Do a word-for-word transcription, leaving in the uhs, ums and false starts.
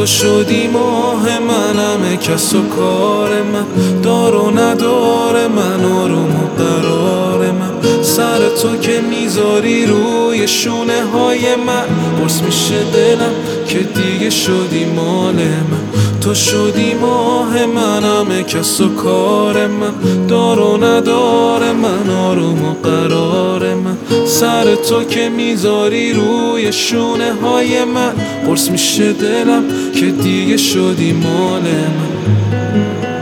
تو شدی ماه من، همه کس و کار من، دار و ندار من، آروم و قرار من. سر تو که میذاری روی شونه های من، قرص میشه دلم که دیگه شدی مال من. تو شدی ماه من، همه کس و کار من، دار و ندار من، آروم و قرار من. سر تو که میذاری روی شونه های من، قرص میشه دلم که دیگه شدی مال من.